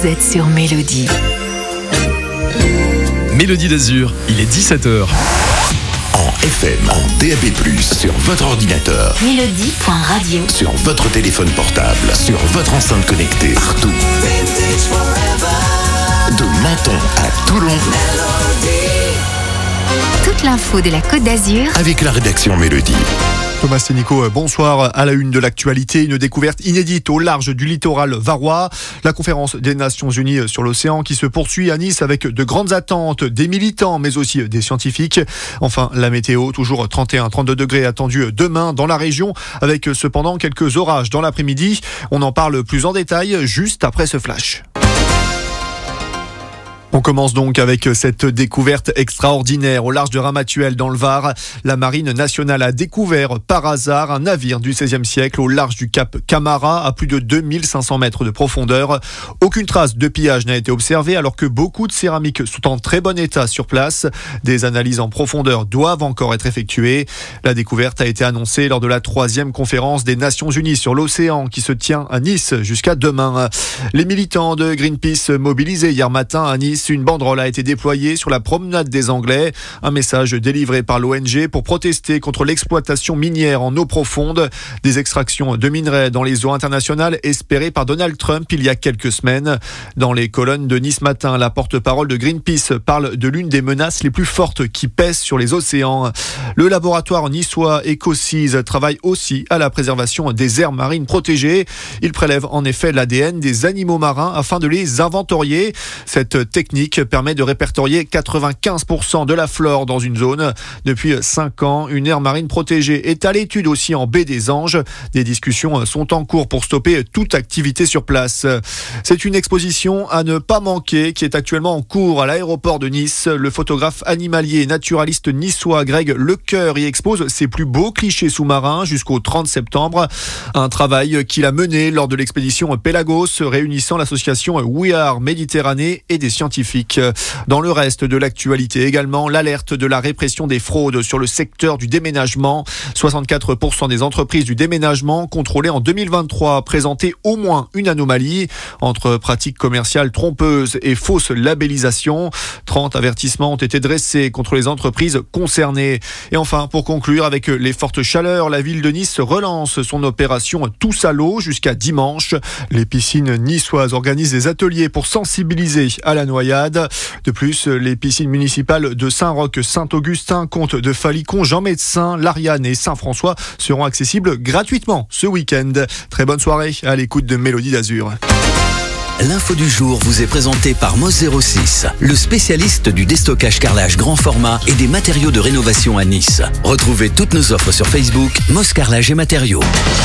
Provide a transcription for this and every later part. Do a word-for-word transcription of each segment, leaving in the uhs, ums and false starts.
vous êtes sur Mélodie. Mélodie d'Azur, il est dix-sept heures. En F M, en D A B plus, sur votre ordinateur. Mélodie point radio. Sur votre téléphone portable, sur votre enceinte connectée, partout. De Menton à Toulon. Toute l'info de la Côte d'Azur Avec la rédaction Mélodie. Thomas Sénico, bonsoir. À la une de l'actualité, une découverte inédite au large du littoral varois. La conférence des Nations Unies sur l'océan qui se poursuit à Nice avec de grandes attentes des militants mais aussi des scientifiques. Enfin, la météo, toujours trente et un à trente-deux degrés attendus demain dans la région avec cependant quelques orages dans l'après-midi. On en parle plus en détail juste après ce flash. On commence donc avec cette découverte extraordinaire au large de Ramatuelle dans le Var. La Marine nationale a découvert par hasard un navire du seizième siècle au large du cap Camara à plus de deux mille cinq cents mètres de profondeur. Aucune trace de pillage n'a été observée alors que beaucoup de céramiques sont en très bon état sur place. Des analyses en profondeur doivent encore être effectuées. La découverte a été annoncée lors de la troisième conférence des Nations Unies sur l'océan qui se tient à Nice jusqu'à demain. Les militants de Greenpeace mobilisés hier matin à Nice. Une banderole a été déployée sur la promenade des Anglais. Un message délivré par l'O N G pour protester contre l'exploitation minière en eau profonde. Des extractions de minerais dans les eaux internationales espérées par Donald Trump il y a quelques semaines. Dans les colonnes de Nice Matin, la porte-parole de Greenpeace parle de l'une des menaces les plus fortes qui pèsent sur les océans. Le laboratoire niçois EcoSeas travaille aussi à la préservation des aires marines protégées. Il prélève en effet l'A D N des animaux marins afin de les inventorier. Cette technique permet de répertorier quatre-vingt-quinze pour cent de la flore dans une zone. Depuis cinq ans, une aire marine protégée est à l'étude aussi en baie des Anges. Des discussions sont en cours pour stopper toute activité sur place. C'est une exposition à ne pas manquer qui est actuellement en cours à l'aéroport de Nice. Le photographe animalier et naturaliste niçois Greg Lecoeur y expose ses plus beaux clichés sous-marins jusqu'au trente septembre. Un travail qu'il a mené lors de l'expédition Pelagos réunissant l'association We Are Méditerranée et des scientifiques. Dans le reste de l'actualité également, l'alerte de la répression des fraudes sur le secteur du déménagement. soixante-quatre pour cent des entreprises du déménagement contrôlées en deux mille vingt-trois présentaient au moins une anomalie entre pratiques commerciales trompeuses et fausses labellisations. trente avertissements ont été dressés contre les entreprises concernées. Et enfin, pour conclure, avec les fortes chaleurs, la ville de Nice relance son opération Tous à l'eau jusqu'à dimanche. Les piscines niçoises organisent des ateliers pour sensibiliser à la noyade. De plus, les piscines municipales de Saint-Roch, Saint-Augustin, Comte de Falicon, Jean-Médecin, Lariane et Saint-François seront accessibles gratuitement ce week-end. Très bonne soirée à l'écoute de Mélodie d'Azur. L'info du jour vous est présentée par Moss zéro six, le spécialiste du déstockage carrelage grand format et des matériaux de rénovation à Nice. Retrouvez toutes nos offres sur Facebook, Moss Carrelage et Matériaux.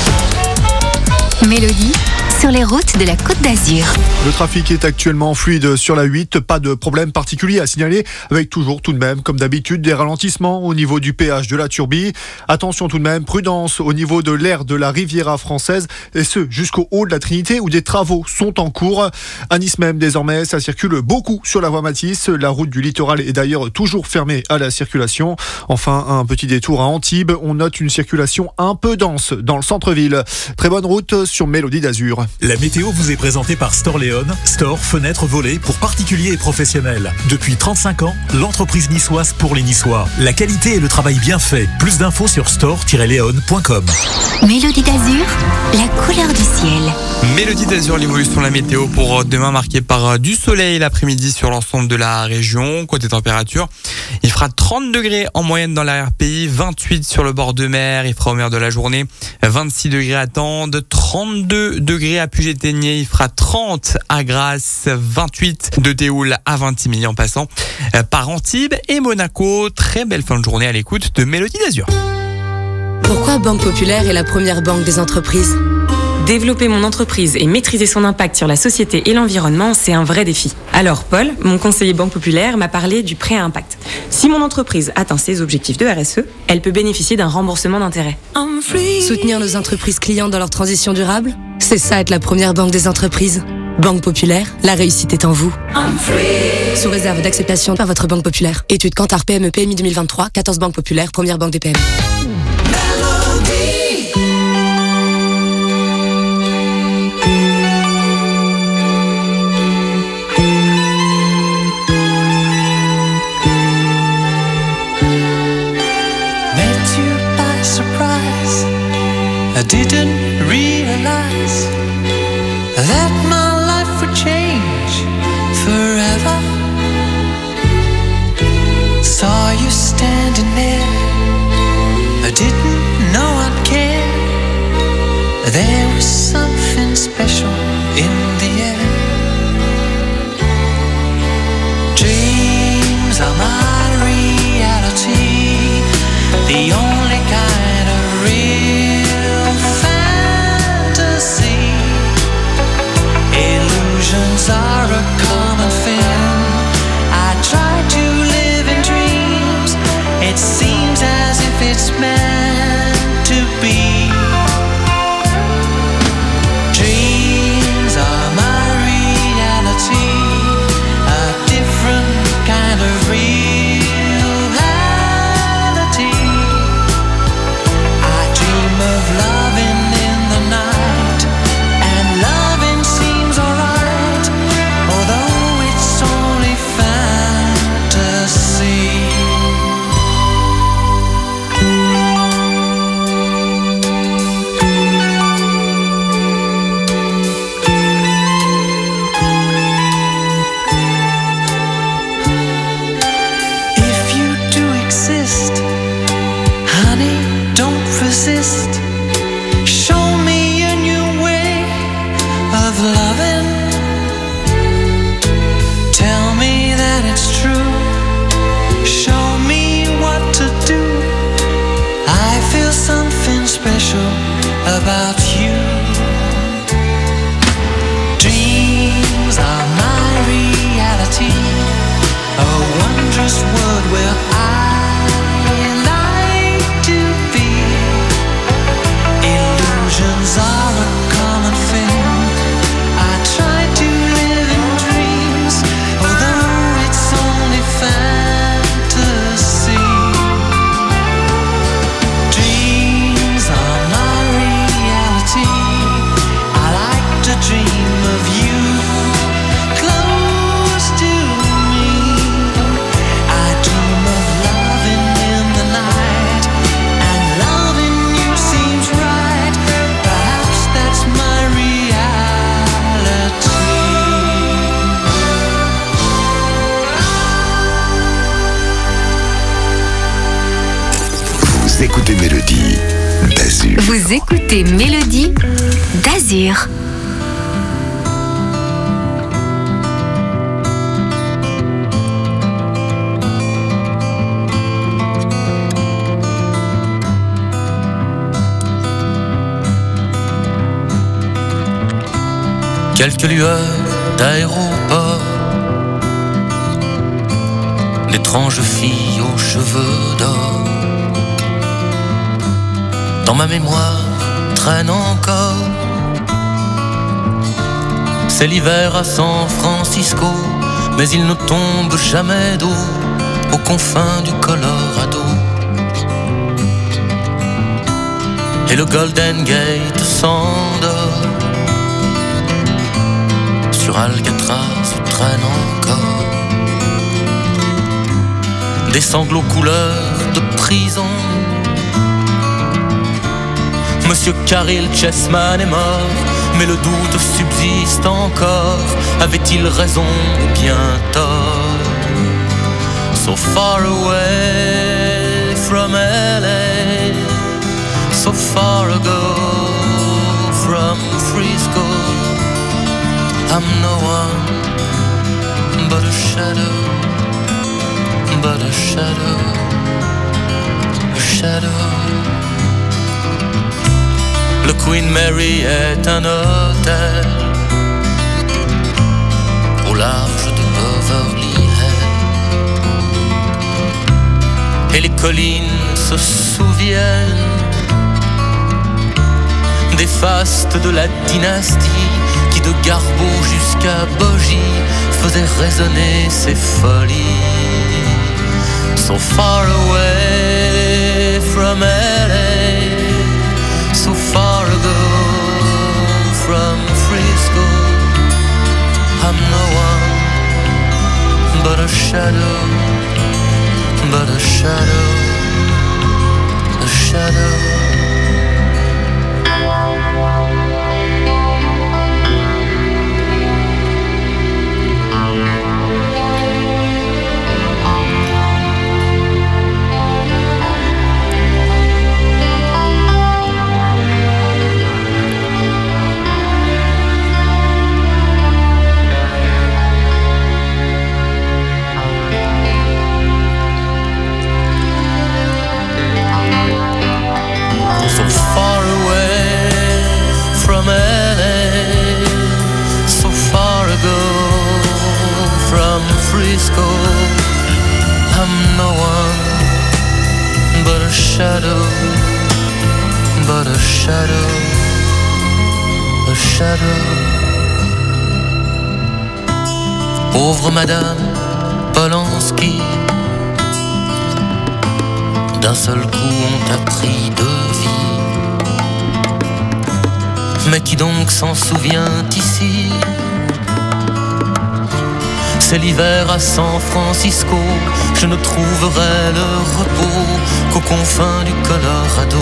Mélodie sur les routes de la Côte d'Azur. Le trafic est actuellement fluide sur la huit, pas de problème particulier à signaler, avec toujours tout de même, comme d'habitude, des ralentissements au niveau du péage de la Turbie. Attention tout de même, prudence au niveau de l'aire de la Riviera française, et ce jusqu'au haut de la Trinité où des travaux sont en cours. À Nice même, désormais, ça circule beaucoup sur la voie Matisse. La route du littoral est d'ailleurs toujours fermée à la circulation. Enfin, un petit détour à Antibes, on note une circulation un peu dense dans le centre-ville. Très bonne route sur Mélodie d'Azur. La météo vous est présentée par Store Léon, store, fenêtres, volets pour particuliers et professionnels. Depuis trente-cinq ans, l'entreprise niçoise pour les Niçois. La qualité et le travail bien fait. Plus d'infos sur store tiret léon point com. Mélodie d'Azur, la couleur du ciel. Mélodie d'Azur, l'évolution de la météo pour demain marquée par du soleil l'après-midi sur l'ensemble de la région. Côté température, il fera trente degrés en moyenne dans l'arrière-pays, vingt-huit sur le bord de mer. Il fera au meilleur de la journée vingt-six degrés à Tende, trente-deux degrés à Puget-Théniers, il fera trente à Grasse, vingt-huit de Théoul à Vintimille en passant par Antibes et Monaco. Très belle fin de journée à l'écoute de Mélodie d'Azur. Pourquoi Banque Populaire est la première banque des entreprises ? Développer mon entreprise et maîtriser son impact sur la société et l'environnement, c'est un vrai défi. Alors Paul, mon conseiller Banque Populaire, m'a parlé du prêt à impact. Si mon entreprise atteint ses objectifs de R S E, elle peut bénéficier d'un remboursement d'intérêt. Soutenir nos entreprises clientes dans leur transition durable, c'est ça être la première banque des entreprises. Banque Populaire, la réussite est en vous. Sous réserve d'acceptation par votre Banque Populaire. Étude Kantar P M E P M I deux mille vingt-trois, quatorze Banque Populaire, première banque des P M E. I didn't realize that my life would change forever. Saw you standing there, I didn't know I'd care. There was something special in the air. Dreams are my reality, the only kind of real fantasy. Illusions are a common thing. I try to live in dreams. It seems as if it's meant to be. Dreams are my reality, a different kind of reality. I dream of loving in the night, and loving seems alright, although it's only fantasy. Show me a new way of loving. Tell me that it's true. Show me what to do. I feel something special about you. Dreams are my reality, a wondrous world where I are a common thing. I try to live in dreams, although it's only fantasy. Dreams are my reality. I like to dream of you close to me. I dream of loving in the night, and loving you seems right. That's my reality. Vous écoutez Mélodie d'Azur. Vous écoutez Mélodie d'Azur. Quelques lueurs d'aéroport, d'étranges filles aux cheveux d'or. Dans ma mémoire traîne encore. C'est l'hiver à San Francisco, mais il ne tombe jamais d'eau aux confins du Colorado. Et le Golden Gate s'endort. Sur Alcatraz traîne encore des sanglots couleur de prison. Monsieur Caril Chessman est mort, mais le doute subsiste encore. Avait-il raison ou bien tort? So far away from L A, so far ago from Frisco. I'm no one but a shadow, but a shadow, a shadow. Le Queen Mary est un hôtel au large de Beverly Hills. Et les collines se souviennent des fastes de la dynastie qui de Garbeau jusqu'à Bogie faisait résonner ses folies. So far away from L A, so far ago from Frisco. I'm no one but a shadow, but a shadow, a shadow. I'm no one but a shadow, but a shadow, a shadow. Pauvre Madame Polanski, d'un seul coup on t'a pris de vie. Mais qui donc s'en souvient ici? C'est l'hiver à San Francisco, je ne trouverai le repos qu'aux confins du Colorado.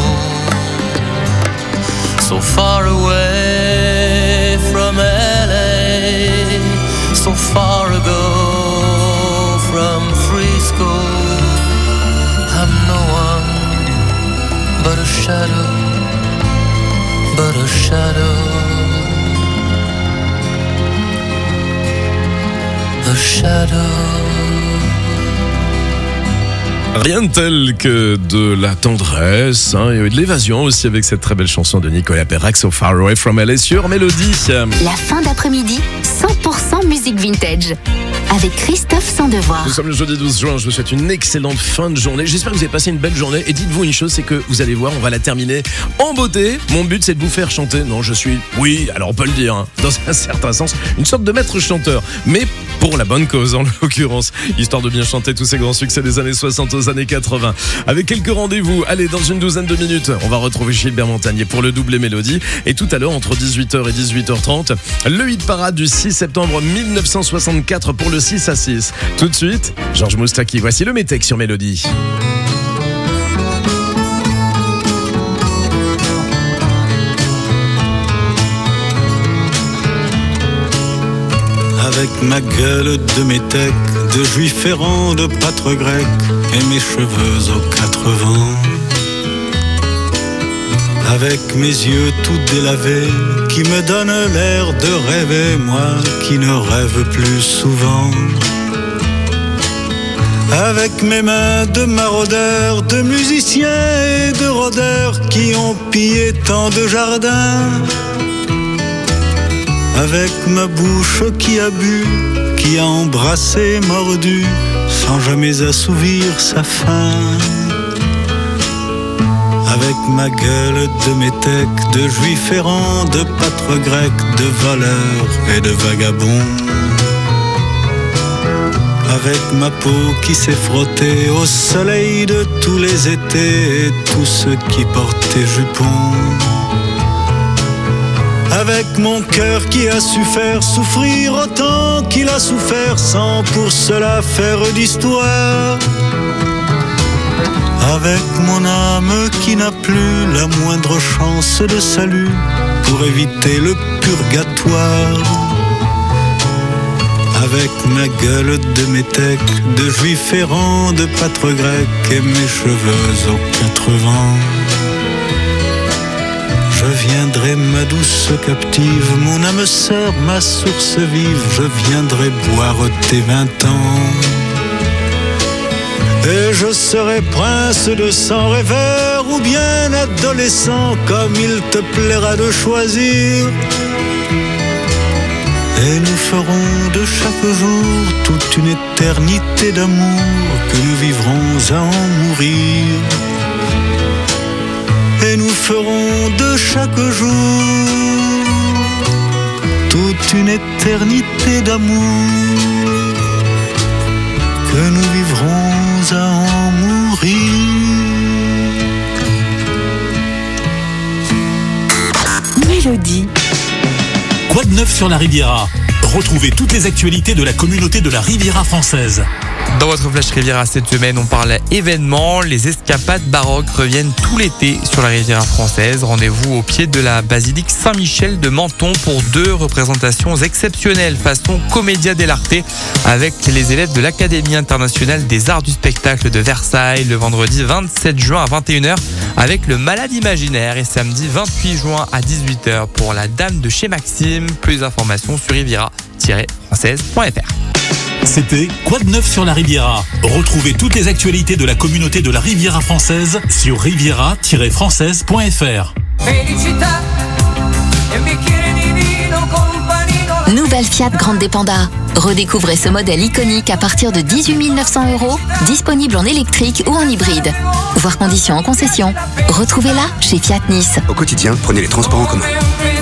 So far away from L A, so far ago from Frisco. I'm no one but a shadow, but a shadow, a shadow. Rien de tel que de la tendresse hein, et de l'évasion aussi avec cette très belle chanson de Nicolas Perrac, So Far Away From L A sur Mélodie. La fin d'après-midi, cent pour cent musique vintage. Avec Christophe Sandevoir. Nous sommes le jeudi douze juin, je vous souhaite une excellente fin de journée. J'espère que vous avez passé une belle journée et dites-vous une chose, c'est que vous allez voir, on va la terminer en beauté. Mon but c'est de vous faire chanter. Non, je suis, oui, alors on peut le dire, hein, dans un certain sens, une sorte de maître chanteur. Mais pour la bonne cause en l'occurrence, histoire de bien chanter tous ces grands succès des années soixante aux années quatre-vingts. Avec quelques rendez-vous, allez, dans une douzaine de minutes, on va retrouver Gilbert Montagnier pour le doublé Mélodie. Et tout à l'heure, entre dix-huit heures et dix-huit heures trente, le hit parade du six septembre mille neuf cent soixante-quatre pour le six à six. Tout de suite, Georges Moustaki, voici le Métèque sur Mélodie. Avec ma gueule de métèque, de juif errant, de pâtre grec, et mes cheveux aux quatre vents. Avec mes yeux tout délavés, qui me donnent l'air de rêver, moi qui ne rêve plus souvent. Avec mes mains de maraudeurs, de musiciens et de rôdeurs, qui ont pillé tant de jardins. Avec ma bouche qui a bu, qui a embrassé, mordu, sans jamais assouvir sa faim. Avec ma gueule de métèque, de juif errant, de pâtre grec, de voleur et de vagabond. Avec ma peau qui s'est frottée au soleil de tous les étés et tous ceux qui portaient jupons. Avec mon cœur qui a su faire souffrir autant qu'il a souffert sans pour cela faire d'histoire. Avec mon âme qui n'a plus la moindre chance de salut pour éviter le purgatoire. Avec ma gueule de métèque, de juif errant, de pâtre grec et mes cheveux aux quatre vents. Je viendrai ma douce captive, mon âme sœur, ma source vive, je viendrai boire tes vingt ans. Et je serai prince de sang rêveur ou bien adolescent, comme il te plaira de choisir. Et nous ferons de chaque jour toute une éternité d'amour que nous vivrons à en mourir. Et nous ferons de chaque jour toute une éternité d'amour que nous vivrons à en mourir. Mélodie. Quoi de neuf sur la Riviera? Retrouvez toutes les actualités de la communauté de la Riviera française. Dans votre Flash Riviera cette semaine, on parle événements. Les escapades baroques reviennent tout l'été sur la Riviera française. Rendez-vous au pied de la basilique Saint-Michel de Menton pour deux représentations exceptionnelles façon Commedia dell'arte avec les élèves de l'Académie internationale des arts du spectacle de Versailles le vendredi vingt-sept juin à vingt et une heures avec le Malade imaginaire et samedi vingt-huit juin à dix-huit heures pour la Dame de chez Maxime. Plus d'informations sur riviera tiret française point f r. C'était Quoi de neuf sur la Riviera? Retrouvez toutes les actualités de la communauté de la Riviera française sur riviera tiret française point f r. Nouvelle nouvelle Fiat Grande Dépenda. Redécouvrez ce modèle iconique à partir de dix-huit mille neuf cents euros, disponible en électrique ou en hybride. Voir conditions en concession. Retrouvez-la chez Fiat Nice. Au quotidien, prenez les transports en commun.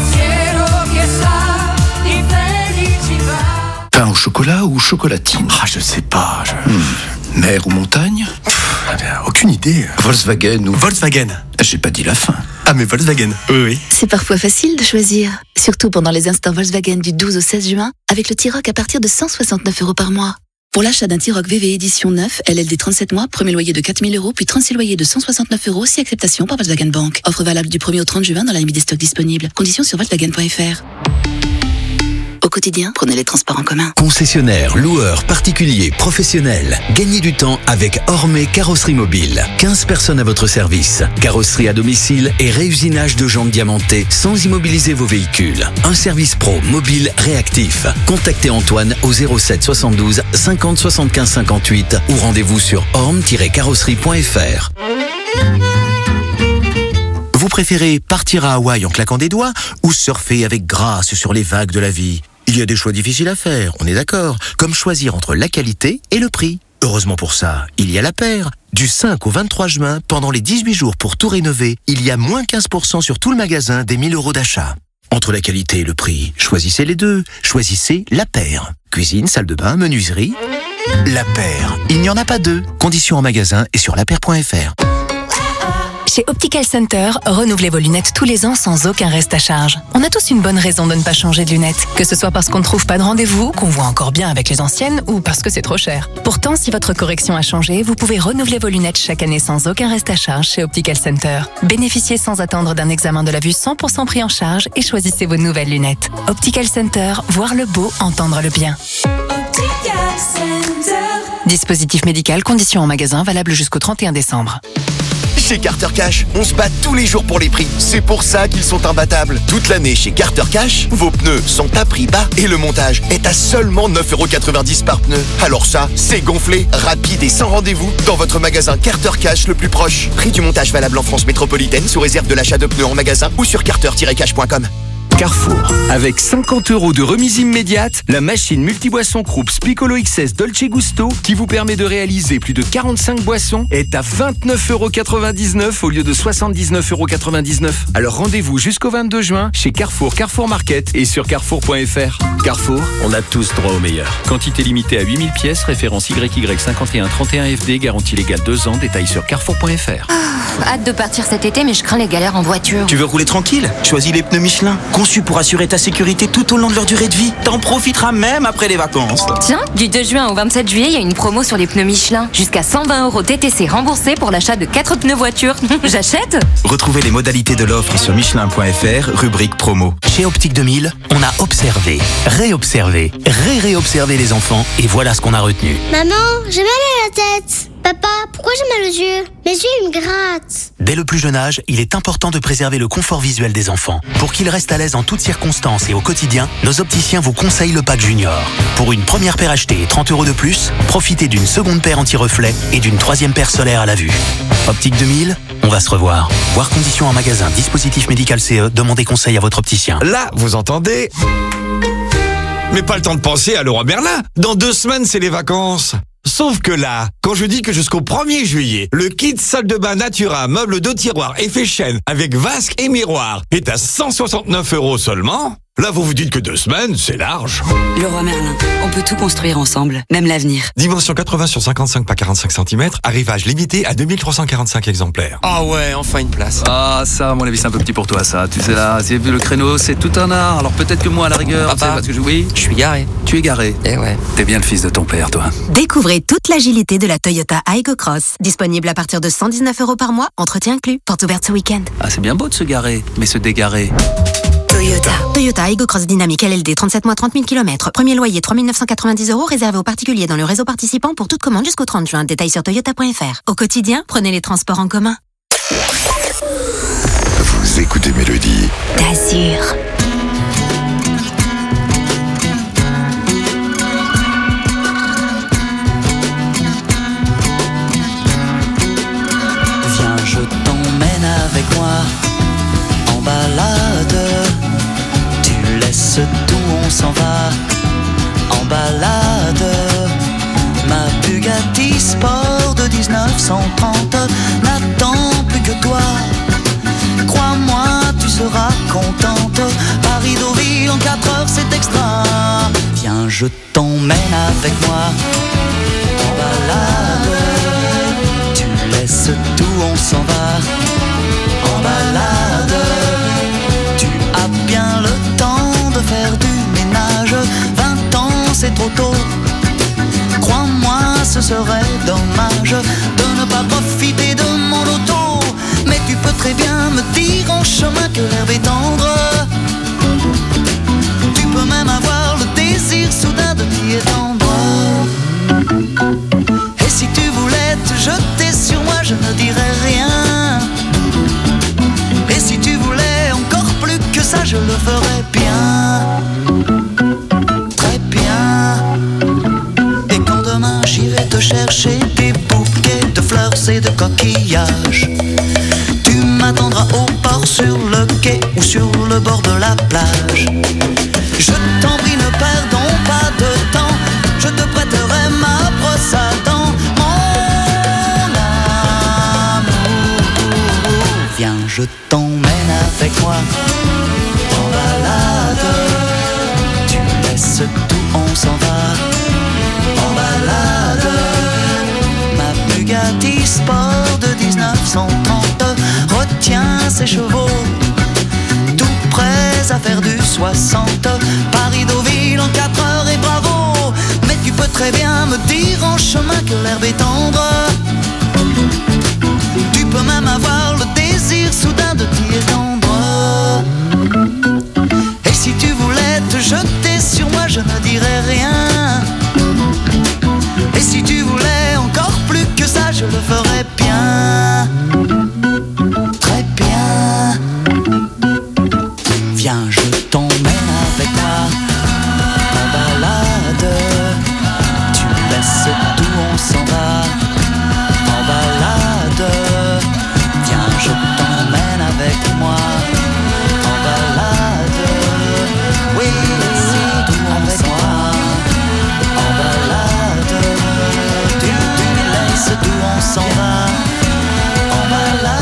Pain au chocolat ou chocolatine? Ah, je sais pas. Je... Hmm. Mer ou montagne? Pff, aucune idée. Volkswagen ou... Volkswagen. J'ai pas dit la fin. Ah, mais Volkswagen. Oui, oui. C'est parfois facile de choisir. Surtout pendant les instants Volkswagen du douze au seize juin, avec le T-Roc à partir de cent soixante-neuf euros par mois. Pour l'achat d'un T-Roc V V édition neuf, L L D trente-sept mois, premier loyer de quatre mille euros, puis trente-six loyers de cent soixante-neuf euros, si acceptation par Volkswagen Bank. Offre valable du premier au trente juin dans la limite des stocks disponibles. Conditions sur Volkswagen point F R. Au quotidien, prenez les transports en commun. Concessionnaire, loueur, particulier, professionnel. Gagnez du temps avec Ormé Carrosserie Mobile. quinze personnes à votre service. Carrosserie à domicile et réusinage de jantes diamantées sans immobiliser vos véhicules. Un service pro, mobile, réactif. Contactez Antoine au zéro sept soixante-douze cinquante soixante-quinze cinquante-huit ou rendez-vous sur orme tiret carrosserie point F R. Vous préférez partir à Hawaï en claquant des doigts ou surfer avec grâce sur les vagues de la vie? Il y a des choix difficiles à faire, on est d'accord, comme choisir entre la qualité et le prix. Heureusement pour ça, il y a La Paire. Du cinq au vingt-trois juin, pendant les dix-huit jours pour tout rénover, il y a moins quinze pour cent sur tout le magasin des mille euros d'achat. Entre la qualité et le prix, choisissez les deux. Choisissez La Paire. Cuisine, salle de bain, menuiserie. La Paire, il n'y en a pas deux. Conditions en magasin et sur la paire point F R. Chez Optical Center, renouvelez vos lunettes tous les ans sans aucun reste à charge. On a tous une bonne raison de ne pas changer de lunettes. Que ce soit parce qu'on ne trouve pas de rendez-vous, qu'on voit encore bien avec les anciennes, ou parce que c'est trop cher. Pourtant, si votre correction a changé, vous pouvez renouveler vos lunettes chaque année sans aucun reste à charge chez Optical Center. Bénéficiez sans attendre d'un examen de la vue cent pour cent pris en charge et choisissez vos nouvelles lunettes. Optical Center, voir le beau, entendre le bien. Optical Center. Dispositif médical, conditions en magasin, valable jusqu'au trente et un décembre. Chez Carter Cash, on se bat tous les jours pour les prix. C'est pour ça qu'ils sont imbattables. Toute l'année chez Carter Cash, vos pneus sont à prix bas et le montage est à seulement neuf euros quatre-vingt-dix par pneu. Alors ça, c'est gonflé, rapide et sans rendez-vous dans votre magasin Carter Cash le plus proche. Prix du montage valable en France métropolitaine sous réserve de l'achat de pneus en magasin ou sur carter tiret cash point com. Carrefour. Avec cinquante euros de remise immédiate, la machine multiboisson Krups Piccolo X S Dolce Gusto, qui vous permet de réaliser plus de quarante-cinq boissons, est à vingt-neuf euros quatre-vingt-dix-neuf au lieu de soixante-dix-neuf euros quatre-vingt-dix-neuf. Alors rendez-vous jusqu'au vingt-deux juin chez Carrefour, Carrefour Market et sur carrefour point F R. Carrefour, on a tous droit au meilleur. Quantité limitée à huit mille pièces, référence Y Y cinquante et un trente et un F D, garantie légale deux ans, détail sur carrefour point F R. Ah, hâte de partir cet été, mais je crains les galères en voiture. Tu veux rouler tranquille? Choisis les pneus Michelin, conçus pour assurer ta sécurité tout au long de leur durée de vie. T'en profiteras même après les vacances. Tiens, du deux juin au vingt-sept juillet, il y a une promo sur les pneus Michelin. Jusqu'à cent vingt euros T T C remboursés pour l'achat de quatre pneus voiture. J'achète? Retrouvez les modalités de l'offre sur michelin point F R, rubrique promo. Chez Optique deux mille, on a observé, réobservé, ré-réobservé les enfants et voilà ce qu'on a retenu. Maman, j'ai mal à la tête. Papa, pourquoi j'ai mal aux yeux? Mes yeux, ils me grattent. Dès le plus jeune âge, il est important de préserver le confort visuel des enfants. Pour qu'ils restent à l'aise en toutes circonstances et au quotidien, nos opticiens vous conseillent le pack Junior. Pour une première paire achetée et trente euros de plus, profitez d'une seconde paire anti-reflet et d'une troisième paire solaire à la vue. Optique deux mille, on va se revoir. Voir conditions en magasin, dispositif médical C E, demandez conseil à votre opticien. Là, vous entendez? Mais pas le temps de penser à Leroy Merlin. Dans deux semaines, c'est les vacances. Sauf que là, quand je dis que jusqu'au premier juillet, le kit salle de bain Natura, meuble de tiroir effet chêne avec vasque et miroir est à cent soixante-neuf euros seulement, là vous vous dites que deux semaines, c'est large. Leroy Merlin, on peut tout construire ensemble, même l'avenir. Dimension quatre-vingts sur cinquante-cinq par quarante-cinq centimètres, arrivage limité à deux mille trois cent quarante-cinq exemplaires. Ah ouais, enfin une place. Ah ça, à mon avis, c'est un peu petit pour toi ça. Tu sais là, c'est vu le créneau, c'est tout un art. Alors peut-être que moi à la rigueur, Papa, tu sais, parce que je... oui, je suis garé. Tu es garé. Eh ouais. T'es bien le fils de ton père, toi. Découvrez toute l'agilité de la Toyota Aygo Cross. Disponible à partir de cent dix-neuf euros par mois, entretien inclus. Porte ouverte ce week-end. Ah, c'est bien beau de se garer, mais se dégarer. Toyota. Toyota Aygo Cross Dynamique L L D, trente-sept mois, trente mille kilomètres. Premier loyer, trois mille neuf cent quatre-vingt-dix euros, réservé aux particuliers dans le réseau participant pour toute commande jusqu'au trente juin. Détail sur toyota point F R. Au quotidien, prenez les transports en commun. Vous écoutez Mélodie. D'Azur. Viens, je t'emmène avec moi en balade. Tu laisses tout, on s'en va. Bugatti Sport de dix-neuf cent trente n'attend plus que toi. Crois-moi, tu seras contente. Paris-Deauville en quatre heures, c'est extra. Viens, je t'emmène avec moi en balade. Tu laisses tout, on s'en va en balade. Tu as bien le temps de faire du ménage. Vingt ans, c'est trop tôt. Crois-moi, ce serait dommage de ne pas profiter de mon auto. Mais tu peux très bien me dire en chemin que l'herbe est tendre. Tu peux même avoir le désir soudain de t'y étendre. Et si tu voulais te jeter sur moi, je ne dirais rien. Et si tu voulais encore plus que ça, je le ferais bien. Très bien. Et quand demain j'irai te chercher des bouquets de fleurs et de coquillages, tu m'attendras au port, sur le quai ou sur le bord de la plage. Je t'en prie, ne perdons pas de temps. Je te prêterai ma brosse à dents, mon amour. Viens, je t'emmène avec moi en balade. Tu laisses tout, on s'en va en balade. Ma Bugatti Sport de dix-neuf cent trente retient ses chevaux, tout prêts à faire du soixante. Paris-Deauville en quatre heures et bravo. Mais tu peux très bien me dire en chemin que l'herbe est tendre. Tu peux même avoir le désir soudain de t'y étendre. Et si tu voulais te jeter sur moi, je ne dirais rien. Et si tu voulais encore plus que ça, je le ferais bien. Très bien. Viens, je t'emmène avec moi en balade. Tu laisses tout, on s'en va en balade. Viens, je t'emmène avec moi en balade. Oui, c'est tout avec moi en balade. Tu, tu laisses tout, on s'en va en balade.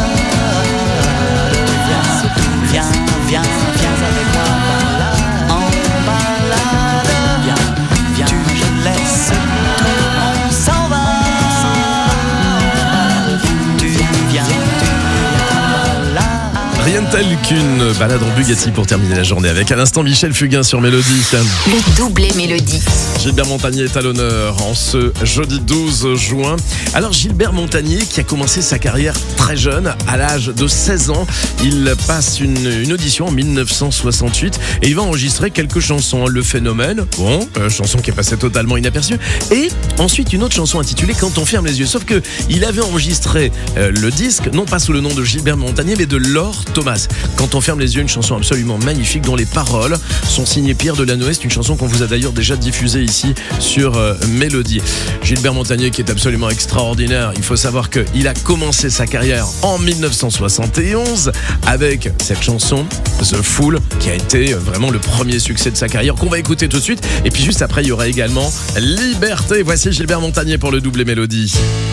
Viens, viens, viens, viens avec moi en balade. Viens, viens, je laisse tout, on s'en va. Tu viens, tu viens, Rien de tel qu'une balade en Bugatti pour terminer la journée avec à l'instant Michel Fugain sur Mélodie. Le doublé Mélodie. Gilbert Montagnier est à l'honneur en ce jeudi douze juin. Alors Gilbert Montagnier qui a commencé sa carrière très jeune, à l'âge de seize ans, il passe une, une audition en dix-neuf cent soixante-huit et il va enregistrer quelques chansons. Le Phénomène, bon, euh, chanson qui est passée totalement inaperçue, et ensuite une autre chanson intitulée Quand on ferme les yeux. Sauf que il avait enregistré euh, le disque, non pas sous le nom de Gilbert Montagnier, mais de Laure Thomas. Quand on ferme les yeux, une chanson absolument magnifique dont les paroles sont signées Pierre Delanoë. C'est une chanson qu'on vous a d'ailleurs déjà diffusée ici sur euh, Mélodie. Gilbert Montagnier qui est absolument extraordinaire. Il faut savoir qu'il a commencé sa carrière en dix-neuf cent soixante et onze avec cette chanson The Fool qui a été vraiment le premier succès de sa carrière qu'on va écouter tout de suite. Et puis juste après, il y aura également Liberté. Voici Gilbert Montagnier pour le doublé Mélodie.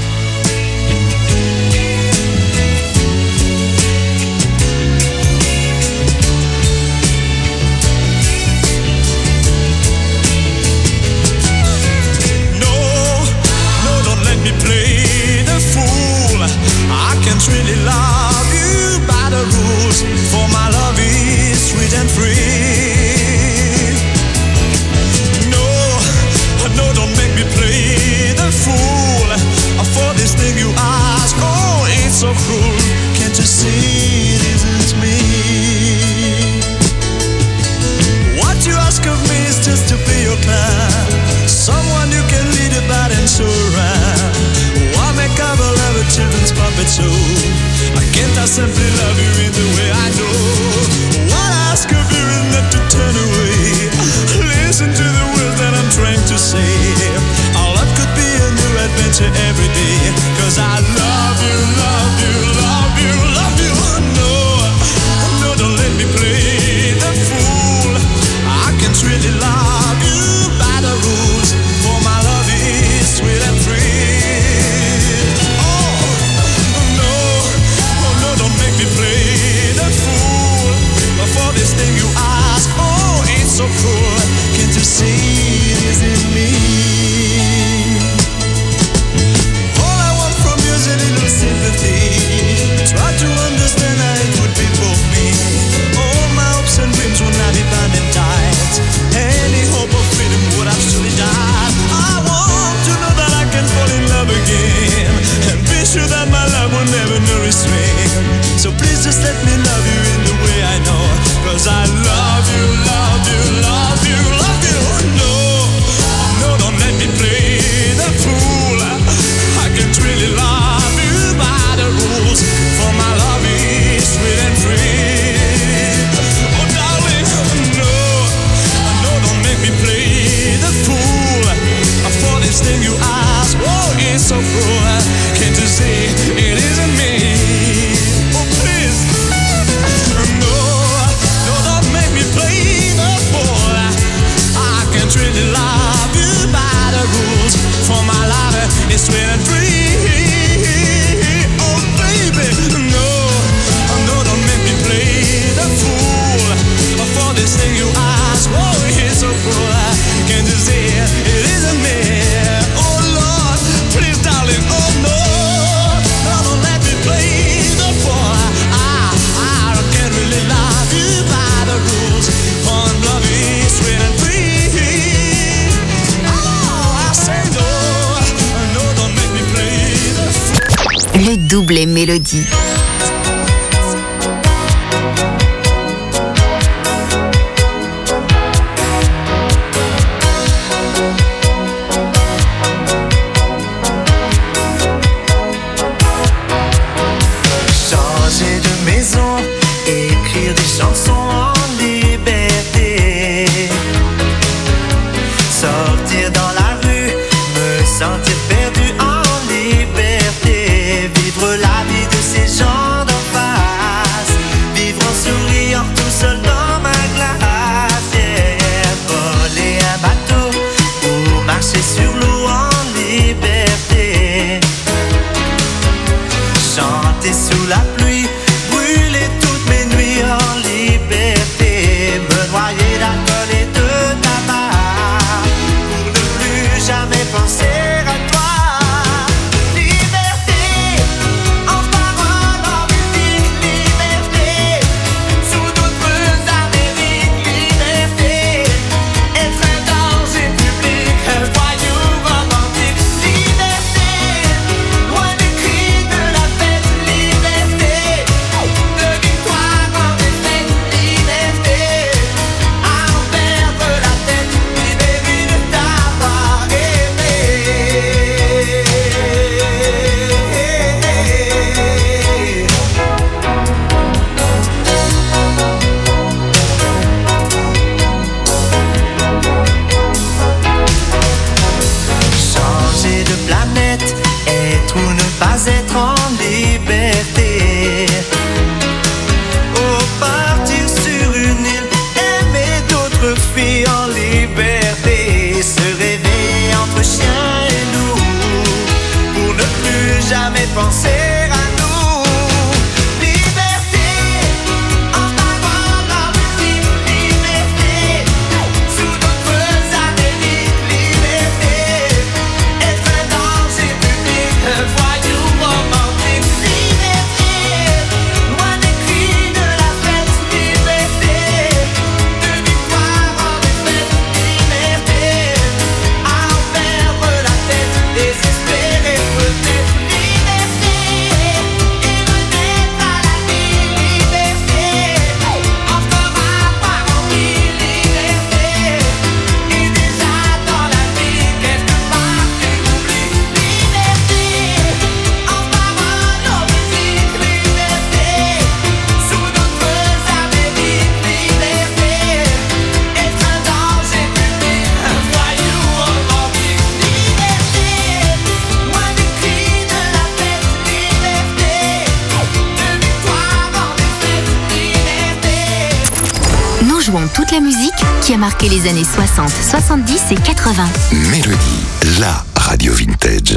Really love you by the rules, for my love is sweet and free. No, no, don't make me play the fool for this thing you ask. Oh, it's so cruel. Can't you see it isn't me? What you ask of me is just to be your client, someone you can lead about and show around. Why make up a love a children's puppet show? I can't I simply love you in the way I do? What I ask of you is not to turn away. Listen to the words that I'm trying to say. Our love could be a new adventure every day. Cause I love you, love you, love you, love you. No, no, don't let me play the fool. I can't really love you by the rules, for my love is sweet and free. to swim. So please just let me love you in the way I know. Cause I love you, love you, love you, love you. No, no, don't let me play the fool. I can't really love you by the rules. For my love is sweet and free. Oh darling, no, no, don't make me play the fool. For this thing you ask, oh it's so cruel. Can't you see it isn't me? Oh please, no, no, don't make me play the fool. I can't really love you by the rules. For my love is sweet and free. Oh baby, no, no, don't make me play the fool. For this thing you ask, oh it's so cruel. Can't you see it isn't me? Oh Lord, please darling, oh no, no, don't let me play the fool. I, I can't really love you by the rules. For love is sweet and free. Oh, I say no, no, don't make me play the fool. Le double mélodie. Changer de maison, écrire des chansons en liberté. Sortir dans la rue, me sentir perdu en liberté. Vivre la vie de ces gens d'en face. Vivre en souriant tout seul dans ma glace. Yeah. Voler un bateau ou marcher sur l'eau en liberté. Chanter sous la pluie, brûler toutes mes nuits en liberté. Me noyer d'alcool et de tabac pour ne plus jamais penser à toi. Liberté, en parole, en musique, liberté. Sous d'autres Amériques, liberté. Être un danger public, un voyou romantique. Liberté, loin des cris de la fête. Liberté, de victoire en défaite. Liberté, à en perdre la tête. Libéré de t'avoir aimé. Changer de planète, être ou ne pas être en liberté. Oh, partir sur une île, aimer d'autres filles en liberté. Se réveiller entre chien et loup, pour ne plus jamais penser à nous. Liberté, en parole, en musique, liberté. Sous d'autres Amériques, liberté. Être un danger public, un voyou romantique. Liberté, loin des cris de la fête. Liberté, de victoire en défaite. Liberté, à en perdre la tête. Désespéré peut-être. Liberté, et renaître à la vie. Liberté, encore avoir envie. Liberté, et déjà dans la vie, quelque part tu oublies. Liberté, en parole, en musique. Liberté, sous d'autres Amériques. Liberté, être un danger public, un voyou romantique. Liberté, loin des cris de la fête. Liberté, de victoire en défaite. Liberté. Nous jouons toute la musique qui a marqué les années soixante, soixante-dix et quatre-vingts. Mélodie, la radio vintage.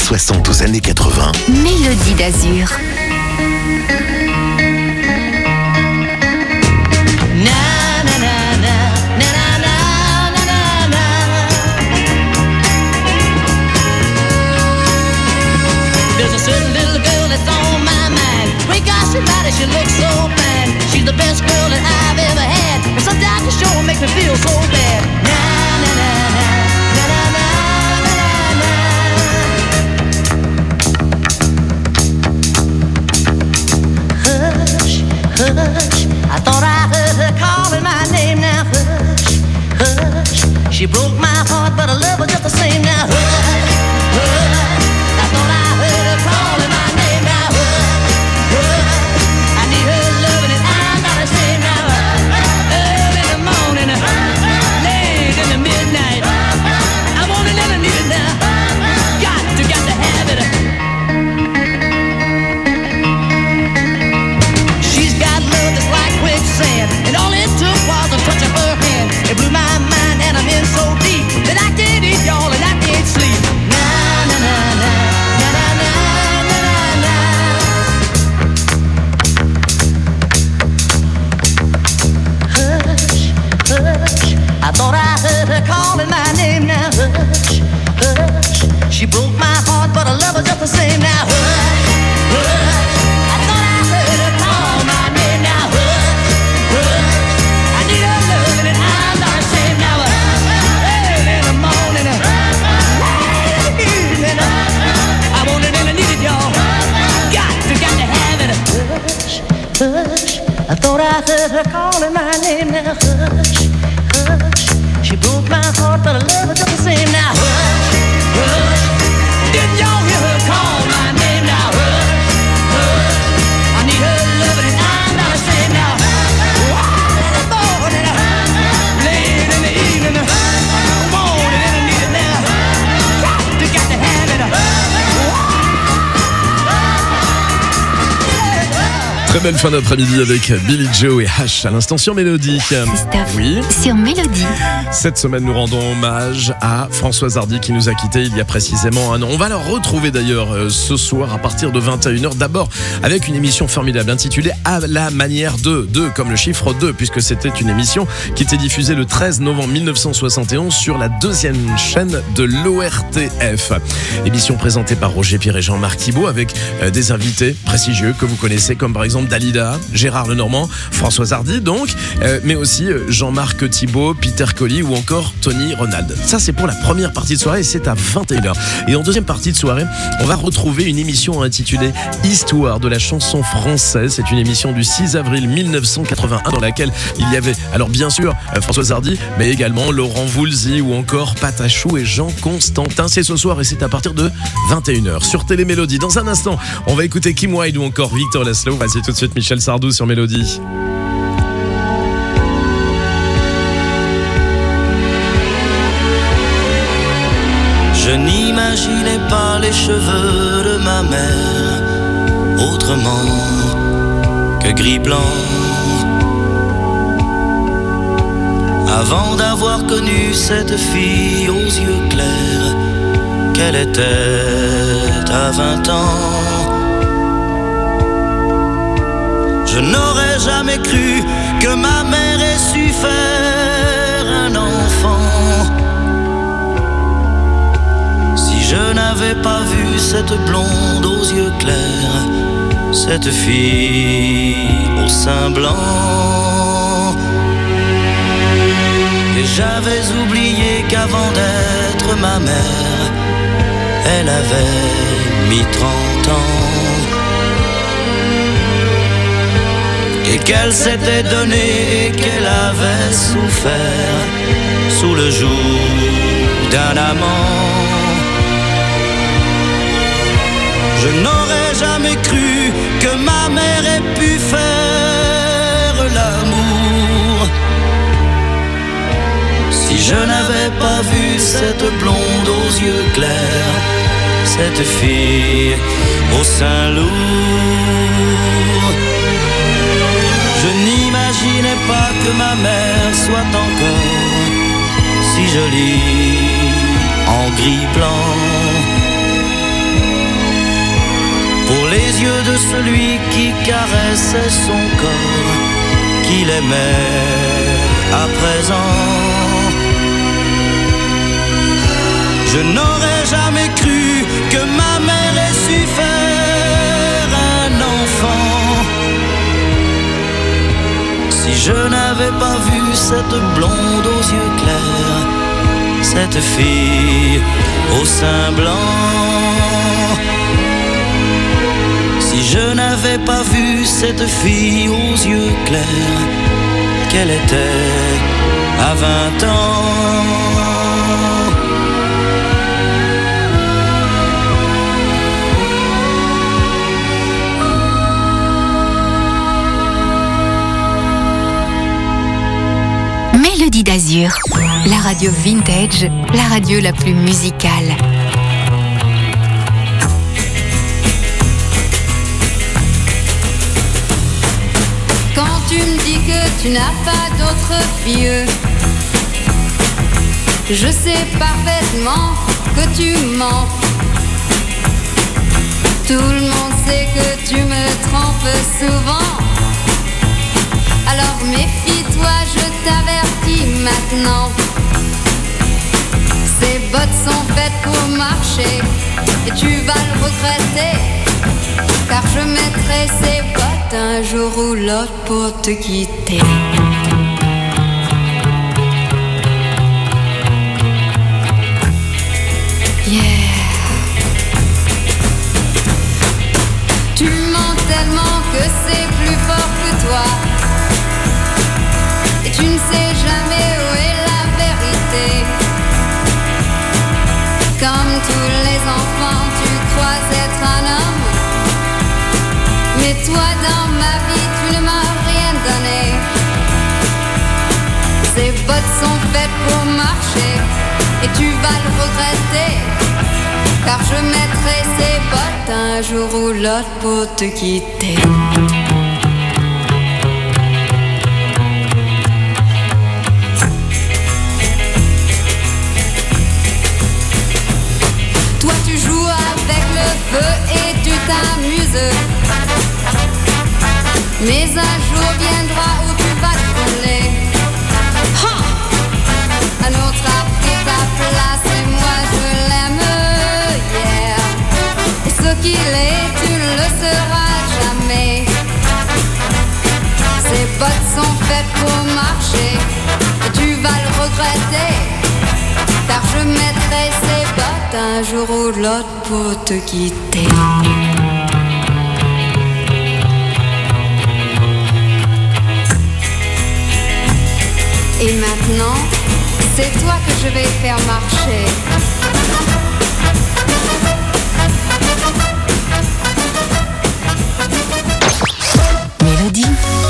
soixante aux années quatre-vingts. Mélodie d'Azur. There's a certain little girl that's on my mind. Great gosh, she mighty, she looks so fine. She's the best girl that I've ever had. And sometimes the show makes me feel so bad. Na na na na na na na na. Hush, hush, I thought I heard her calling my name. Now hush, hush, she broke my heart, but I love her just the same. Now hush, hush, I thought I heard her calling my name. Now hush, hush, I need her loving and I'm not ashamed. Now early in the morning, late in the midnight, I want it and I need it now. Got to, got to have it. She's got love that's like quicksand, and all it took was a touch of her hand. It blew my mind and I'm in so deep that I can't eat, y'all, and I can't sleep. Na na na na na na na na na. Hush, hush, I thought I heard her calling my name. Now hush, hush, she broke my heart, but I love her just the same. Now hush, hush, I thought I heard her call my name. Now hush, hush, I need her loving and I'm not ashamed. Now early in the morning, late in the evening, I want it and I need it, y'all. Got to, got to have it. Hush, hush, I thought I heard her calling my name. Now hush, hush, she broke my heart, but I love her just the same. Now hush, hush, didn't y'all hear her call my name? Now hush, hush, I need her loving and I'm not ashamed. Now early in the morning, late in the evening, I want it and I need it now. Got to, got to have it. Très belle fin d'après-midi avec Billy Joe et H à l'instant sur Mélodie. Oui. Sur Mélodie. Cette semaine, nous rendons hommage à Françoise Hardy qui nous a quittés il y a précisément un an. On va la retrouver d'ailleurs euh, ce soir à partir de vingt et une heures. D'abord avec une émission formidable intitulée À la manière de, deux comme le chiffre deux, puisque c'était une émission qui était diffusée le treize novembre mille neuf cent soixante et onze sur la deuxième chaîne de l'O R T F. Émission présentée par Roger Pierre et Jean-Marc Thibault avec euh, des invités prestigieux que vous connaissez comme par exemple Dalida, Gérard Lenormand, Françoise Hardy donc, euh, mais aussi euh, Jean-Marc Thibault, Peter Colli ou encore Tony Ronald. Ça c'est pour la première partie de soirée et c'est à vingt et une heures. Et en deuxième partie de soirée, on va retrouver une émission intitulée Histoire de la chanson française. C'est une émission du six avril mille neuf cent quatre-vingt-un dans laquelle il y avait, alors bien sûr, euh, Françoise Hardy, mais également Laurent Voulzy ou encore Patachou et Jean Constantin. C'est ce soir et c'est à partir de vingt et une heures sur Télémélodie. Dans un instant, on va écouter Kim Wilde ou encore Victor Laszlo. Voici tout de suite Michel Sardou sur Mélodie. Je n'imaginais pas les cheveux de ma mère autrement que gris-blanc. Avant d'avoir connu cette fille aux yeux clairs, qu'elle était à vingt ans. Je n'aurais jamais cru que ma mère ait su faire un enfant. Si je n'avais pas vu cette blonde aux yeux clairs, cette fille au sein blanc. Et j'avais oublié qu'avant d'être ma mère, elle avait mis trente ans. Et qu'elle s'était donnée et qu'elle avait souffert sous le joug d'un amant. Je n'aurais jamais cru que ma mère ait pu faire l'amour. Si je n'avais pas vu cette blonde aux yeux clairs, cette fille au sein lourd. Je n'imaginais pas que ma mère soit encore si jolie en gris blanc. yeux de celui qui caressait son corps, qu'il aimait à présent. Je n'aurais jamais cru que ma mère ait su faire un enfant. Si je n'avais pas vu cette blonde aux yeux clairs, cette fille au sein blanc, si je n'avais pas vu cette fille aux yeux clairs, qu'elle était à vingt ans. Mélodie d'Azur, la radio vintage, la radio la plus musicale. Quand tu me dis que tu n'as pas d'autre fille, je sais parfaitement que tu mens. Tout le monde sait que tu me trompes souvent. Alors méfie-toi, je t'avertis maintenant. Ces bottes sont faites pour marcher et tu vas le regretter, car je mettrai ces bottes un jour ou l'autre pour te quitter. Yeah. Tu mens tellement que c'est plus fort que toi. Et tu ne sais jamais où est la vérité. Comme tous les enfants, tu crois être un homme. Mais toi, dans ma vie, tu ne m'as rien donné. Ces bottes sont faites pour marcher et tu vas le regretter, car je mettrai ces bottes un jour ou l'autre pour te quitter. Toi tu joues avec le feu et tu t'amuses, mais un jour viendra où tu vas te brûler. Ha! Un autre a pris ta place et moi je l'aime, yeah. Et ce qu'il est, tu ne le seras jamais. Ces bottes sont faites pour marcher et tu vas le regretter, car je mettrai ces bottes un jour ou l'autre pour te quitter. Et maintenant, c'est toi que je vais faire marcher. Mélodie.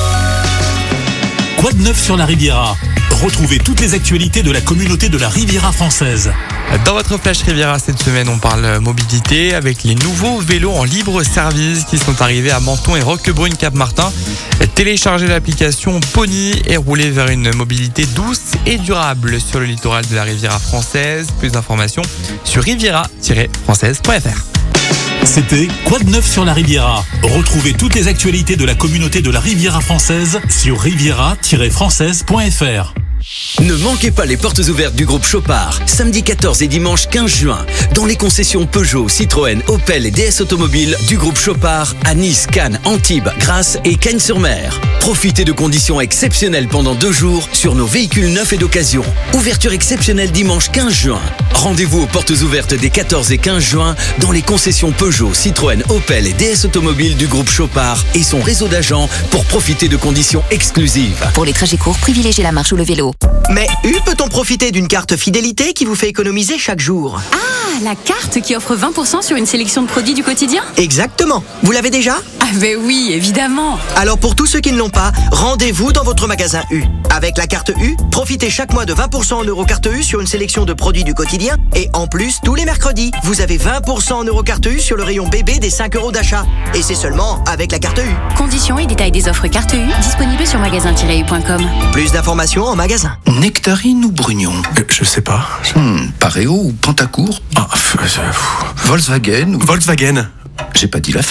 Quoi de neuf sur la Riviera? Retrouvez toutes les actualités de la communauté de la Riviera française. Dans votre Flash Riviera cette semaine, on parle mobilité avec les nouveaux vélos en libre service qui sont arrivés à Menton et Roquebrune-Cap-Martin. Téléchargez l'application Pony et roulez vers une mobilité douce et durable sur le littoral de la Riviera française. Plus d'informations sur riviera tiret française point f r. C'était Quoi de neuf sur la Riviera? Retrouvez toutes les actualités de la communauté de la Riviera française sur riviera tiret française point f r. Ne manquez pas les portes ouvertes du groupe Chopard, samedi quatorze et dimanche quinze juin, dans les concessions Peugeot, Citroën, Opel et D S Automobiles du groupe Chopard à Nice, Cannes, Antibes, Grasse et Cagnes-sur-Mer. Profitez de conditions exceptionnelles pendant deux jours sur nos véhicules neufs et d'occasion. Ouverture exceptionnelle dimanche quinze juin. Rendez-vous aux portes ouvertes des quatorze et quinze juin dans les concessions Peugeot, Citroën, Opel et D S Automobiles du groupe Chopard et son réseau d'agents pour profiter de conditions exclusives. Pour les trajets courts, privilégiez la marche ou le vélo. Mais U peut-on profiter d'une carte fidélité qui vous fait économiser chaque jour? Ah, la carte qui offre vingt pour cent sur une sélection de produits du quotidien? Exactement. Vous l'avez déjà? Ah ben oui, évidemment. Alors pour tous ceux qui ne l'ont pas, rendez-vous dans votre magasin U. Avec la carte U, profitez chaque mois de vingt pour cent en Eurocarte U sur une sélection de produits du quotidien. Et en plus, tous les mercredis, vous avez vingt pour cent en Eurocarte U sur le rayon bébé des cinq euros d'achat. Et c'est seulement avec la carte U. Conditions et détails des offres carte U disponibles sur magasin tiret u point com. Plus d'informations en magasin. Nectarine ou Brugnon euh, Je sais pas. hmm, Pareo ou Pantacourt Ah, f- f- Volkswagen ou... Volkswagen. J'ai pas dit la fin.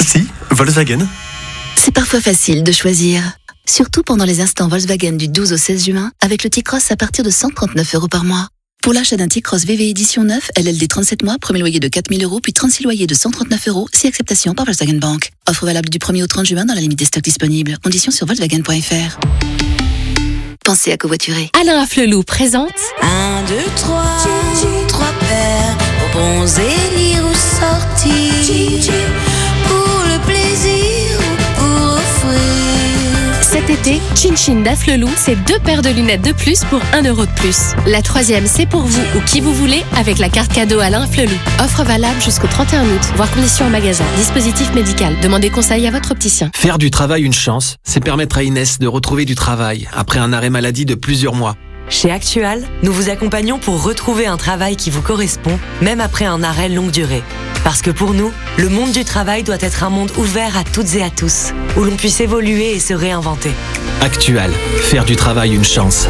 Si, Volkswagen. C'est parfois facile de choisir. Surtout pendant les instants Volkswagen du douze au seize juin, avec le T-Cross à partir de cent trente-neuf euros par mois. Pour l'achat d'un T-Cross V V édition neuf, L L D trente-sept mois, premier loyer de quatre mille euros, puis trente-six loyers de cent trente-neuf euros, si acceptation par Volkswagen Bank. Offre valable du premier au trente juin dans la limite des stocks disponibles. Conditions sur volkswagen point f r. Pensez à covoiturer. Alain Afflelou présente Un, deux, trois, trois paires, bons élire ou sortir, pour le plaisir ou pour offrir. cet été, Chin Chin d'Afflelou, c'est deux paires de lunettes de plus pour un euro de plus. La troisième, c'est pour vous ou qui vous voulez avec la carte cadeau Alain Afflelou. Offre valable jusqu'au trente et un août, voire conditions en magasin. Dispositif médical. Demandez conseil à votre opticien. Faire du travail une chance, c'est permettre à Inès de retrouver du travail après un arrêt maladie de plusieurs mois. Chez Actual, nous vous accompagnons pour retrouver un travail qui vous correspond, même après un arrêt longue durée. Parce que pour nous, le monde du travail doit être un monde ouvert à toutes et à tous, où l'on puisse évoluer et se réinventer. Actual, faire du travail une chance.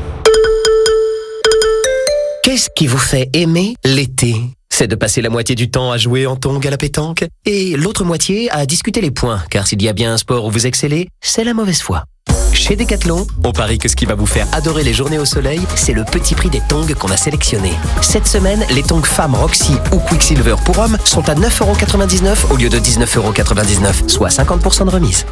Qu'est-ce qui vous fait aimer l'été ? C'est de passer la moitié du temps à jouer en tongs à la pétanque et l'autre moitié à discuter les points, car s'il y a bien un sport où vous excellez, c'est la mauvaise foi. Chez Decathlon, on parie que ce qui va vous faire adorer les journées au soleil, c'est le petit prix des tongs qu'on a sélectionnés. Cette semaine, les tongs femmes Roxy ou Quicksilver pour hommes sont à neuf euros quatre-vingt-dix-neuf au lieu de dix-neuf euros quatre-vingt-dix-neuf, soit cinquante pour cent de remise.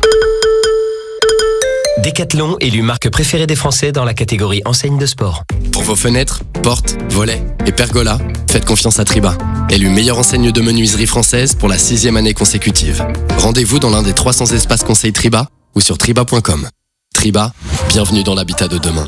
Decathlon, élu marque préférée des Français dans la catégorie enseigne de sport. Pour vos fenêtres, portes, volets et pergolas, faites confiance à Triba. Élu meilleure enseigne de menuiserie française pour la sixième année consécutive. Rendez-vous dans l'un des trois cents espaces conseils Triba ou sur triba point com. Triba, bienvenue dans l'habitat de demain.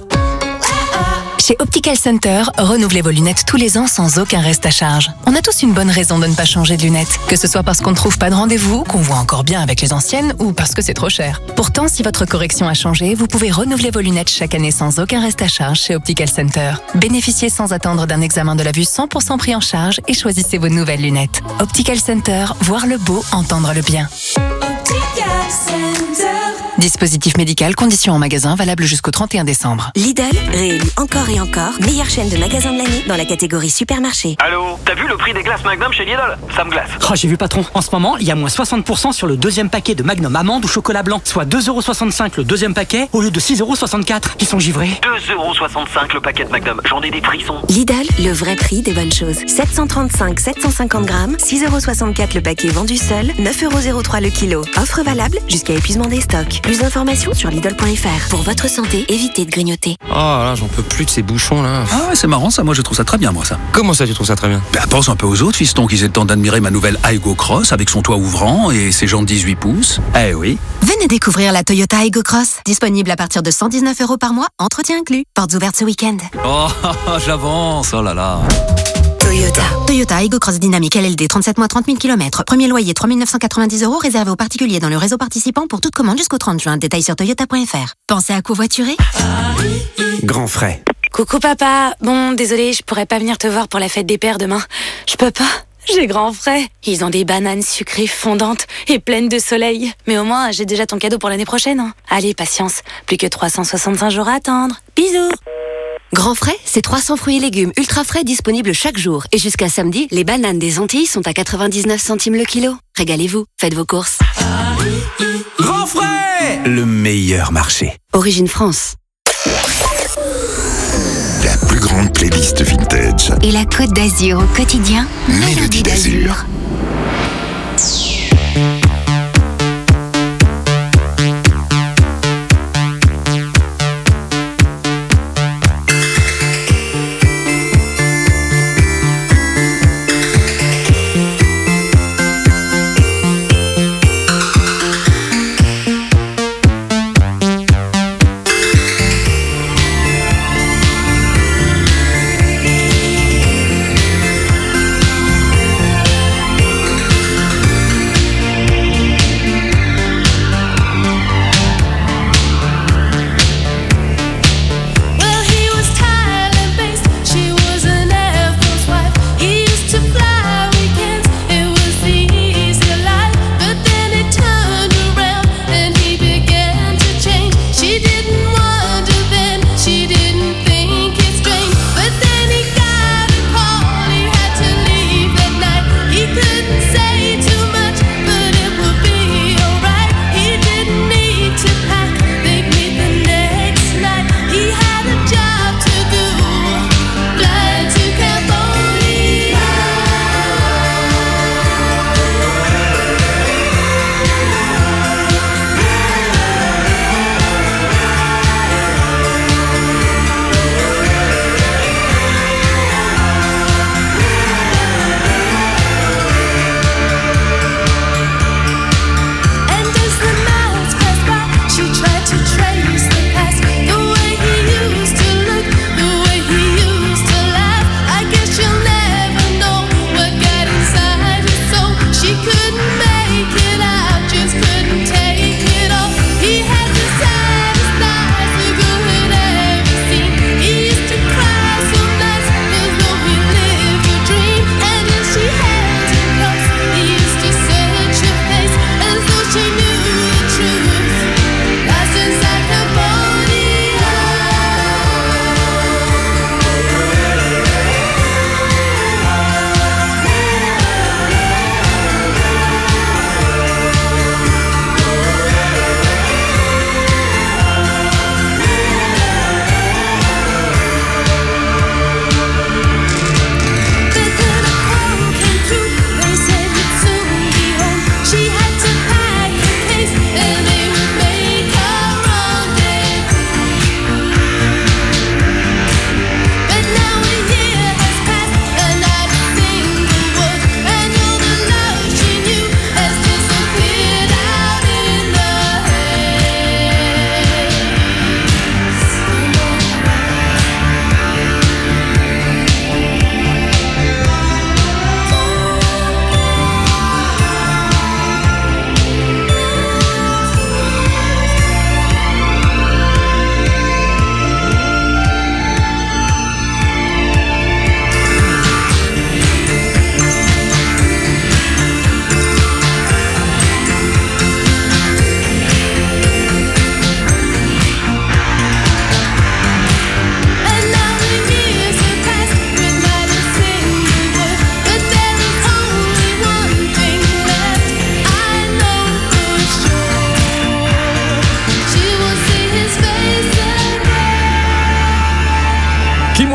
Chez Optical Center, renouvelez vos lunettes tous les ans sans aucun reste à charge. On a tous une bonne raison de ne pas changer de lunettes. Que ce soit parce qu'on ne trouve pas de rendez-vous, qu'on voit encore bien avec les anciennes ou parce que c'est trop cher. Pourtant, si votre correction a changé, vous pouvez renouveler vos lunettes chaque année sans aucun reste à charge chez Optical Center. Bénéficiez sans attendre d'un examen de la vue cent pour cent pris en charge et choisissez vos nouvelles lunettes. Optical Center, voir le beau, entendre le bien. Optical Center. Dispositif médical, conditions en magasin, valable jusqu'au trente et un décembre. Lidl, réélu encore et encore, meilleure chaîne de magasins de l'année dans la catégorie supermarché. Allô, t'as vu le prix des glaces Magnum chez Lidl? Ça me glace. Oh, j'ai vu patron, en ce moment, il y a moins soixante pour cent sur le deuxième paquet de Magnum amande ou chocolat blanc, soit deux euros soixante-cinq le deuxième paquet au lieu de six euros soixante-quatre. Ils sont givrés. deux euros soixante-cinq le paquet de Magnum, j'en ai des frissons. Lidl, le vrai prix des bonnes choses. sept cent trente-cinq sept cent cinquante grammes, six euros soixante-quatre le paquet vendu seul, neuf euros zéro trois le kilo. Offre valable jusqu'à épuisement des stocks. Plus d'informations sur Lidl point f r. Pour votre santé, évitez de grignoter. Oh là, j'en peux plus de ces bouchons là. Ah ouais, c'est marrant ça, moi je trouve ça très bien moi ça. Comment ça tu trouves ça très bien? Bah pense un peu aux autres fistons qu'ils aient le temps d'admirer ma nouvelle Aygo Cross avec son toit ouvrant et ses jantes dix-huit pouces. Eh oui. Venez découvrir la Toyota Aygo Cross, disponible à partir de cent dix-neuf euros par mois, entretien inclus. Portes ouvertes ce week-end. Oh, j'avance, oh là là. Toyota. Toyota Aygo Cross Dynamique L L D, trente-sept mois, trente mille kilomètres. Premier loyer, trois mille neuf cent quatre-vingt-dix euros, réservé aux particuliers dans le réseau participant pour toute commande jusqu'au trente juin. Détails sur toyota point f r. Pensez à covoiturer? Grand frais. Coucou papa, bon désolé, je pourrais pas venir te voir pour la fête des pères demain. Je peux pas, j'ai grand frais. Ils ont des bananes sucrées fondantes et pleines de soleil. Mais au moins, j'ai déjà ton cadeau pour l'année prochaine. Hein. Allez, patience, plus que trois cent soixante-cinq jours à attendre. Bisous. Grand frais, c'est trois cents fruits et légumes ultra frais disponibles chaque jour. Et jusqu'à samedi, les bananes des Antilles sont à quatre-vingt-dix-neuf centimes le kilo. Régalez-vous, faites vos courses. Grand frais, le meilleur marché. Origine France. La plus grande playlist vintage. Et la Côte d'Azur au quotidien, Mélodie d'Azur.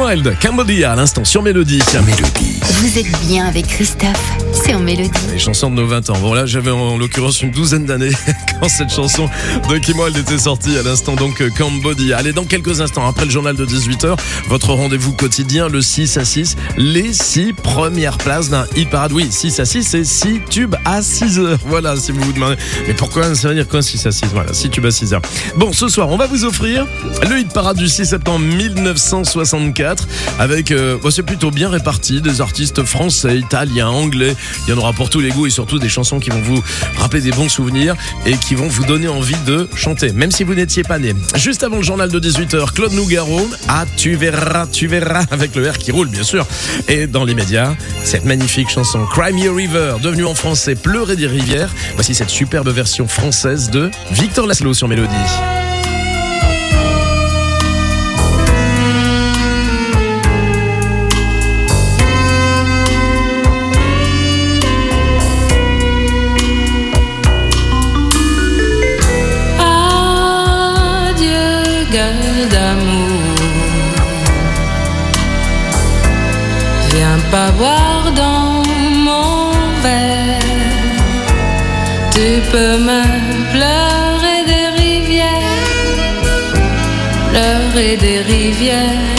Wilde, Cambodia à l'instant sur Mélodie. Mélodie. Vous êtes bien avec Christophe, c'est en Mélodie. Les chansons de nos vingt ans. Bon là j'avais en l'occurrence une douzaine d'années quand cette chanson de Kim Wilde était sortie à l'instant donc Cambodia. Allez, dans quelques instants après le journal de dix-huit heures, votre rendez-vous quotidien, le six à six, les six premières places d'un hit parade. Oui, six à six, c'est six tubes à six heures. Voilà, si vous vous demandez. Mais pourquoi ça veut dire quoi six à six? Voilà, six tubes à six heures. Bon, ce soir, on va vous offrir le hit parade du six septembre mille neuf cent soixante-quatre avec, euh, bon, c'est plutôt bien réparti, des artistes français, italiens, anglais. Il y en aura pour tous les goûts et surtout des chansons qui vont vous rappeler des bons souvenirs et qui vont vous donner envie de chanter, même si vous n'étiez pas né. Juste avant le journal de dix-huit heures, Claude Nougaro, ah tu verras, tu verras, avec le R qui roule bien sûr. Et dans les médias, cette magnifique chanson Cry Me a River, devenue en français Pleurer des rivières. Voici cette superbe version française de Victor Laszlo sur Mélodie. Viens pas boire dans mon verre. Tu peux me pleurer des rivières, pleurer des rivières.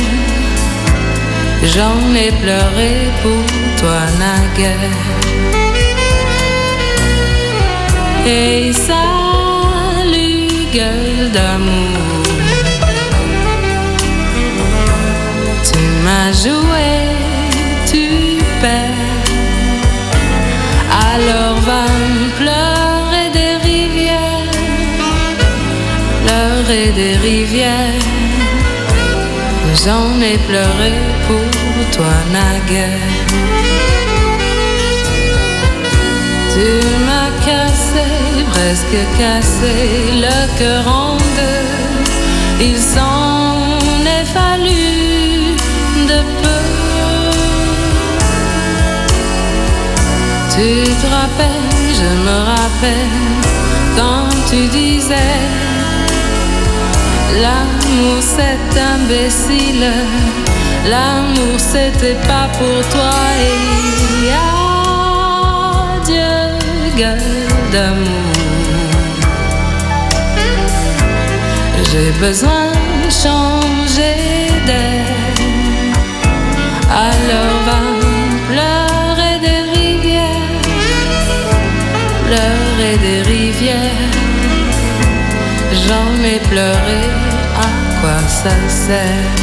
J'en ai pleuré pour toi naguère. Et salut gueule d'amour, tu m'as joué, tu perds. Alors va me pleurer des rivières, pleurer des rivières. J'en ai pleuré pour toi naguère. Tu m'as cassé, presque cassé le cœur en deux. Il s'en est fallu de peu. Tu te rappelles, je me rappelle, quand tu disais l'amour c'est imbécile, l'amour c'était pas pour toi. Et adieu gueule d'amour, j'ai besoin de changer d'air. Alors va pleurer des rivières, pleurer des rivières. J'en ai pleuré, à quoi ça sert?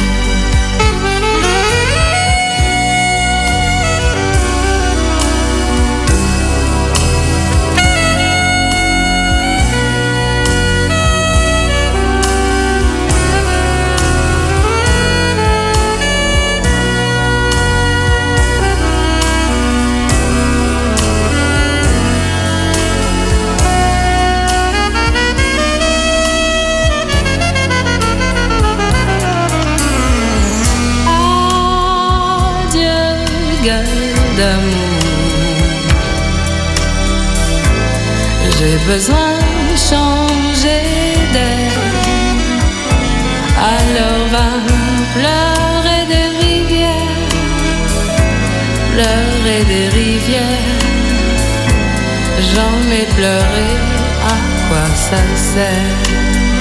D'amour, j'ai besoin de changer d'air. Alors va pleurer des rivières, pleurer des rivières. J'en ai pleuré, à quoi ça sert?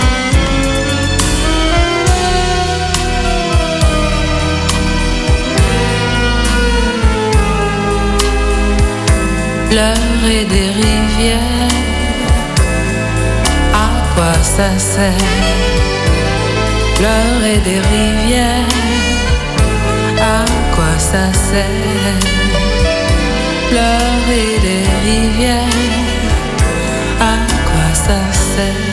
Pleurer des rivières, à quoi ça sert? Pleurer des rivières, à quoi ça sert? Pleurer des rivières, à quoi ça sert?